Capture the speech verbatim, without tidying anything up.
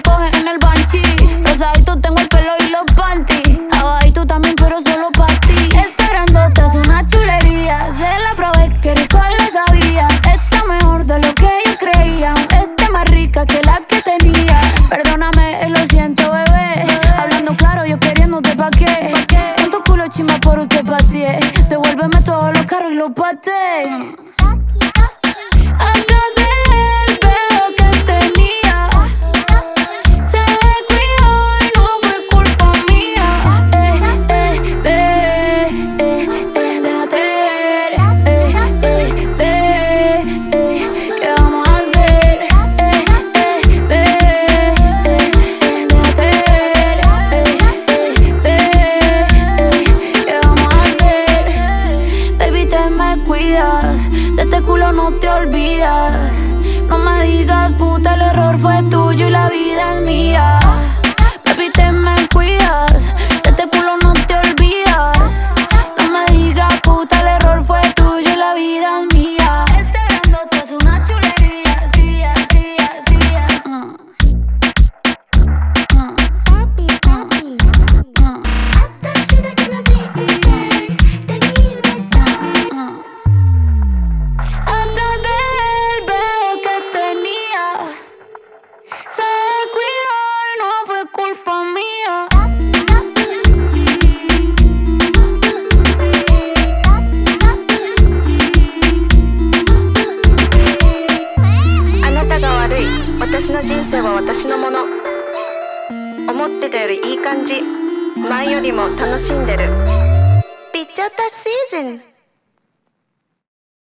coge en el banchi. Rosadito tengo el pelo y los panties. Abajito también, pero solo pa' ti. Esta grandota es una chulería. Se la probé, que rico le sabía. Está mejor de lo que yo creía. Está más rica que la que tenía. Perdóname, lo siento, bebé. Hablando claro, yo queriéndote pa' qué. Con tu culo chimba por usted pateé. Devuélveme todos los carros y los pateé. Acá de él veo que tenía. Se descuidó y no fue culpa mía. Eh, eh, ve, eh, eh, déjate ver. Eh, eh, ve, eh, ¿qué vamos a hacer? Eh, eh, ve, eh, eh, déjate ver. Eh, eh, ve, eh, ¿qué vamos a hacer? Baby, te me cuidas. De este culo no te olvidas. No me digas, puta, el error fue tuyo y la vida es mía. Baby, te me cuidas. De este culo no te olvidas. No me digas, puta, el error fue tuyo y la vida es mía. Este grandote es una chulería. Días, días, días. Mm. Mm. Papi, papi. Mm. Atashiだけの人生手に入れた。 Acá de él veo que tenía. Se descuidó y no fue culpa mía. あなたが悪い。私の人生は私のもの。思ってたよりいい感じ。前よりも楽しんでる。ピッチャータシーズン。